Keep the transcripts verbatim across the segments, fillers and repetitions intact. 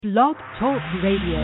Blog Talk Radio.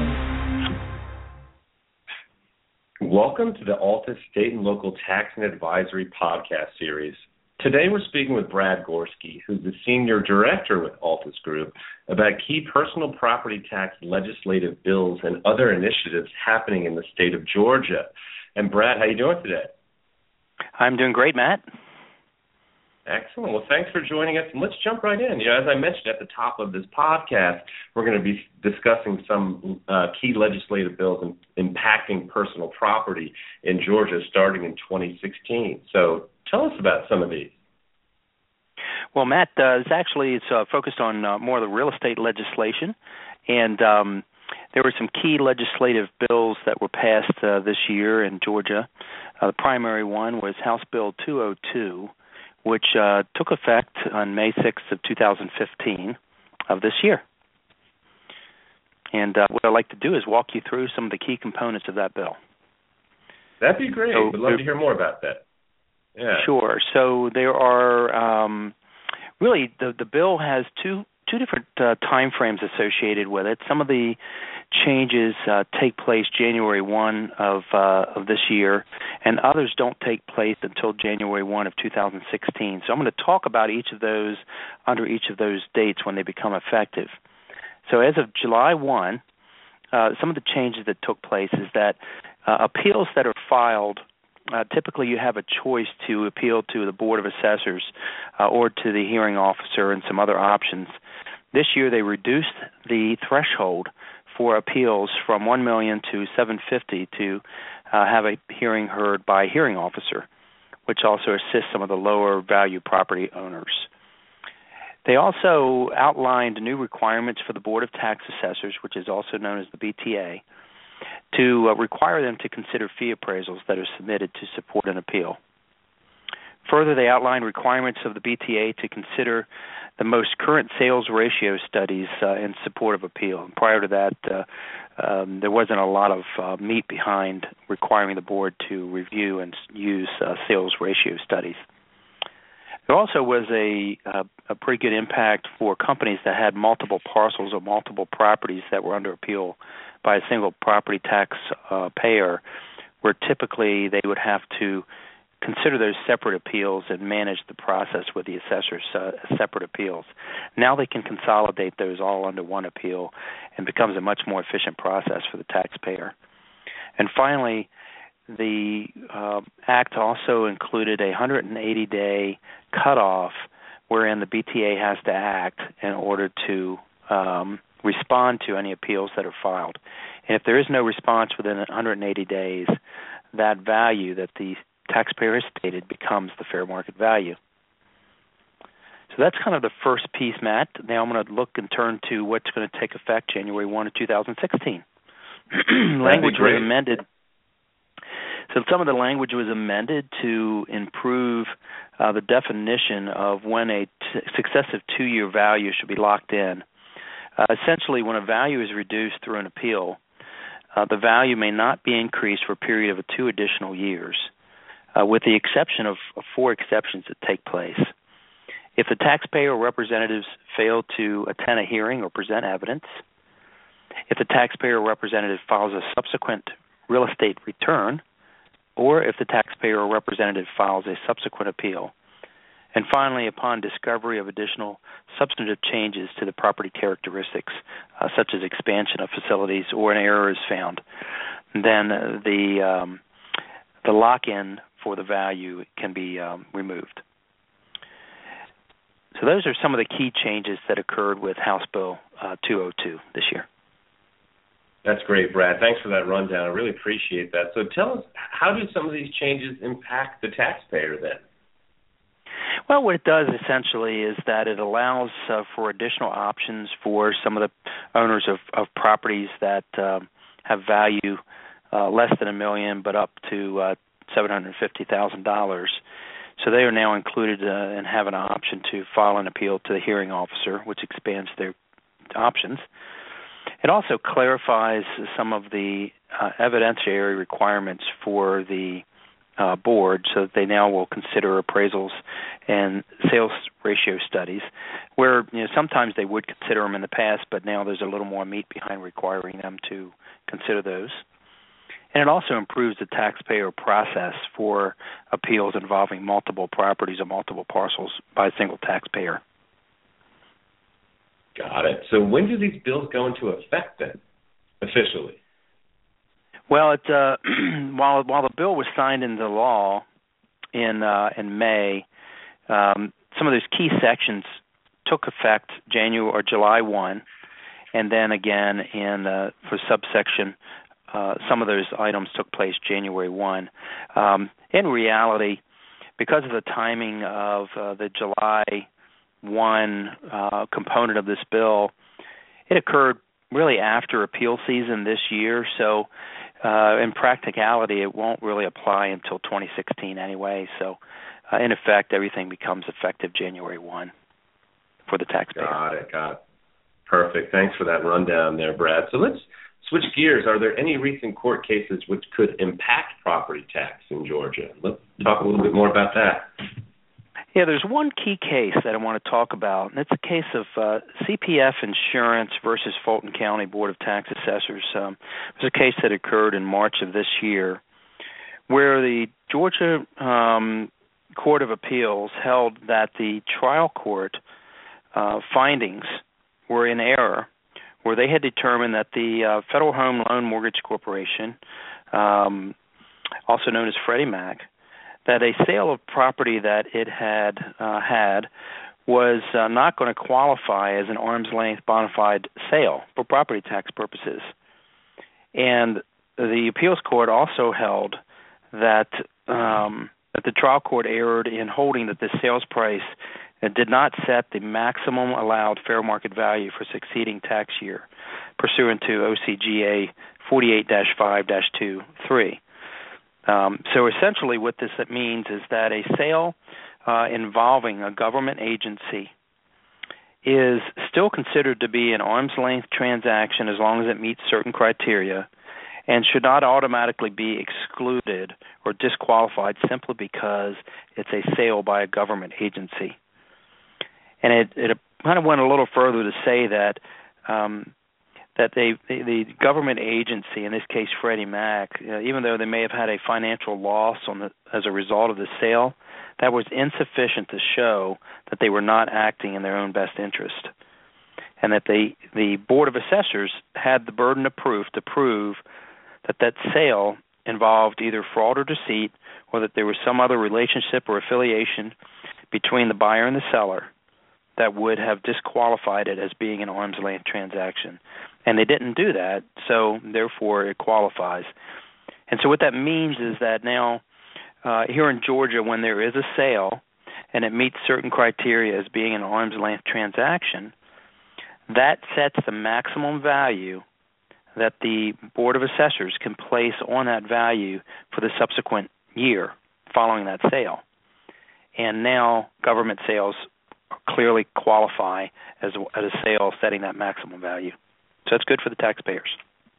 Welcome to the Altus State and Local Tax and Advisory Podcast Series. Today we're speaking with Brad Gorski, who's the Senior Director with Altus Group, about key personal property tax legislative bills and other initiatives happening in the state of Georgia. And Brad, how you doing today? I'm doing great, Matt. Excellent. Well, thanks for joining us, and let's jump right in. You know, as I mentioned at the top of this podcast, we're going to be discussing some uh, key legislative bills in, impacting personal property in Georgia starting in twenty sixteen. So tell us about some of these. Well, Matt, uh, it's actually it's uh, focused on uh, more of the real estate legislation, and um, there were some key legislative bills that were passed uh, this year in Georgia. Uh, the primary one was House Bill two oh two, which uh, took effect on May sixth of two thousand fifteen of this year. And uh, what I'd like to do is walk you through some of the key components of that bill. That'd be great. So, We'd love to hear more about that. Yeah. Sure. So there are um, really the the bill has two two different uh, time frames associated with it. Some of the changes uh, take place January first of uh, of this year, and others don't take place until January first of two thousand sixteen. So I'm going to talk about each of those under each of those dates when they become effective. So as of July first, uh, some of the changes that took place is that uh, appeals that are filed, uh, typically you have a choice to appeal to the Board of Assessors uh, or to the hearing officer and some other options. This year they reduced the threshold for appeals from one million dollars to seven hundred fifty dollars to uh, have a hearing heard by a hearing officer, which also assists some of the lower value property owners. They also outlined new requirements for the Board of Tax Assessors, which is also known as the B T A, to uh, require them to consider fee appraisals that are submitted to support an appeal. Further, they outlined requirements of the B T A to consider the most current sales ratio studies uh, in support of appeal. And prior to that, uh, um, there wasn't a lot of uh, meat behind requiring the board to review and use uh, sales ratio studies. There also was a, uh, a pretty good impact for companies that had multiple parcels or multiple properties that were under appeal by a single property tax uh, payer, where typically they would have to consider those separate appeals and manage the process with the assessors uh, as separate appeals. Now they can consolidate those all under one appeal and becomes a much more efficient process for the taxpayer. And finally, the uh, Act also included a one hundred eighty day cutoff wherein the B T A has to act in order to um, respond to any appeals that are filed. And if there is no response within one hundred eighty days, that value that the taxpayer has stated becomes the fair market value. So that's kind of the first piece, Matt. Now I'm going to look and turn to what's going to take effect January first of two thousand sixteen. Language was amended. So some of the language was amended to improve uh, the definition of when a t- successive two-year value should be locked in. Uh, essentially, when a value is reduced through an appeal, uh, the value may not be increased for a period of two additional years, uh, with the exception of, of four exceptions that take place. If the taxpayer or representatives fail to attend a hearing or present evidence, if the taxpayer or representative files a subsequent real estate return, or if the taxpayer or representative files a subsequent appeal. And finally, upon discovery of additional substantive changes to the property characteristics, uh, such as expansion of facilities, or an error is found, then the um, the lock-in for the value can be um, removed. So those are some of the key changes that occurred with House Bill uh, two oh two this year. That's great, Brad. Thanks for that rundown. I really appreciate that. So tell us, how do some of these changes impact the taxpayer then? Well, what it does essentially is that it allows uh, for additional options for some of the owners of, of properties that uh, have value uh, less than a million but up to uh, seven hundred fifty thousand dollars. So they are now included uh, and have an option to file an appeal to the hearing officer, which expands their options. It also clarifies some of the uh, evidentiary requirements for the uh, board, so that they now will consider appraisals and sales ratio studies, where you know sometimes they would consider them in the past, but now there's a little more meat behind requiring them to consider those. And it also improves the taxpayer process for appeals involving multiple properties or multiple parcels by a single taxpayer. Got it. So when do these bills go into effect then, officially? Well, it, uh, while while the bill was signed into law in uh, in May, um, some of those key sections took effect January or July first, and then again in uh, for subsection, uh, some of those items took place January first. Um, in reality, because of the timing of uh, the July first uh, component of this bill, it occurred really after appeal season this year, so uh, in practicality, it won't really apply until twenty sixteen anyway. So, uh, in effect, everything becomes effective January first for the taxpayer. Got it, got it. Perfect. Thanks for that rundown there, Brad. So let's switch gears. Are there any recent court cases which could impact property tax in Georgia? Let's talk a little bit more about that. Yeah, there's one key case that I want to talk about, and it's a case of uh, C P F Insurance versus Fulton County Board of Tax Assessors. Um, it was a case that occurred in March of this year where the Georgia um, Court of Appeals held that the trial court uh, findings were in error, where they had determined that the uh, Federal Home Loan Mortgage Corporation, um, also known as Freddie Mac, that a sale of property that it had uh, had was uh, not going to qualify as an arm's length bona fide sale for property tax purposes. And the appeals court also held that um, that the trial court erred in holding that the sales price uh, did not set the maximum allowed fair market value for succeeding tax year, pursuant to O C G A forty-eight dash five dash two three. Um, so essentially what this means is that a sale uh, involving a government agency is still considered to be an arm's length transaction as long as it meets certain criteria and should not automatically be excluded or disqualified simply because it's a sale by a government agency. And it, it kind of went a little further to say that um, that they, the, the government agency, in this case Freddie Mac, uh, even though they may have had a financial loss on the, as a result of the sale, that was insufficient to show that they were not acting in their own best interest, and that they, the Board of Assessors had the burden of proof to prove that that sale involved either fraud or deceit, or that there was some other relationship or affiliation between the buyer and the seller that would have disqualified it as being an arm's length transaction. And they didn't do that, so therefore it qualifies. And so what that means is that now uh, here in Georgia, when there is a sale and it meets certain criteria as being an arm's length transaction, that sets the maximum value that the Board of Assessors can place on that value for the subsequent year following that sale. And now government sales clearly qualify as a, as a sale setting that maximum value. So that's good for the taxpayers.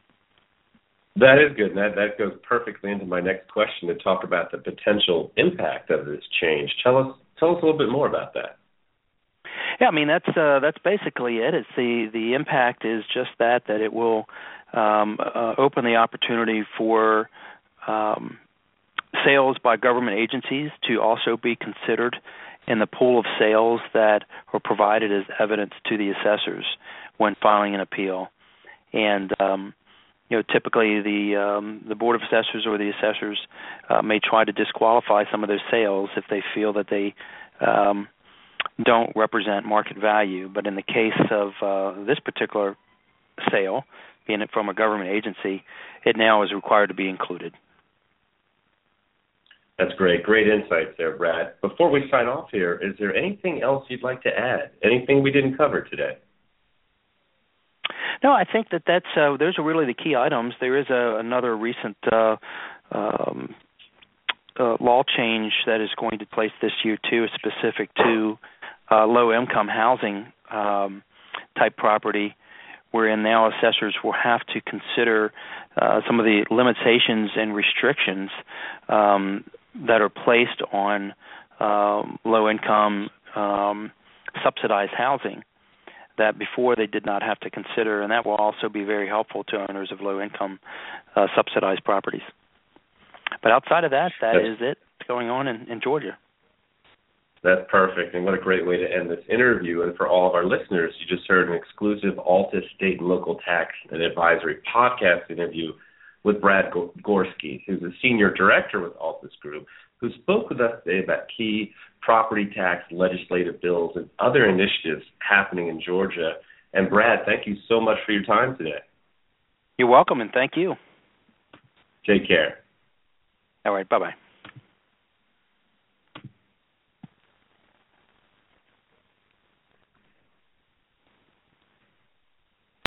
That is good. That that goes perfectly into my next question to talk about the potential impact of this change. Tell us tell us a little bit more about that. Yeah, I mean that's uh, that's basically it. It's the the impact is just that that it will um, uh, open the opportunity for um, sales by government agencies to also be considered in the pool of sales that are provided as evidence to the assessors when filing an appeal. And um, you know, typically the um, the Board of Assessors or the assessors uh, may try to disqualify some of those sales if they feel that they um, don't represent market value. But in the case of uh, this particular sale, being it from a government agency, it now is required to be included. That's great. Great insights there, Brad. Before we sign off here, is there anything else you'd like to add? Anything we didn't cover today? No, I think that that's uh, those are really the key items. There is a, another recent uh, um, uh, law change that is going to take place this year too, specific to uh, low-income housing um, type property, wherein now assessors will have to consider uh, some of the limitations and restrictions um, that are placed on um, low-income um, subsidized housing that before they did not have to consider, and that will also be very helpful to owners of low-income uh, subsidized properties. But outside of that, that is it going on in, in Georgia. That's perfect, and what a great way to end this interview. And for all of our listeners, you just heard an exclusive Altus State and Local Tax and Advisory podcast interview with Brad Gorski, who's a Senior Director with Altus Group, who spoke with us today about key property tax legislative bills and other initiatives happening in Georgia. And Brad, thank you so much for your time today. You're welcome, and thank you. Take care. All right, bye-bye.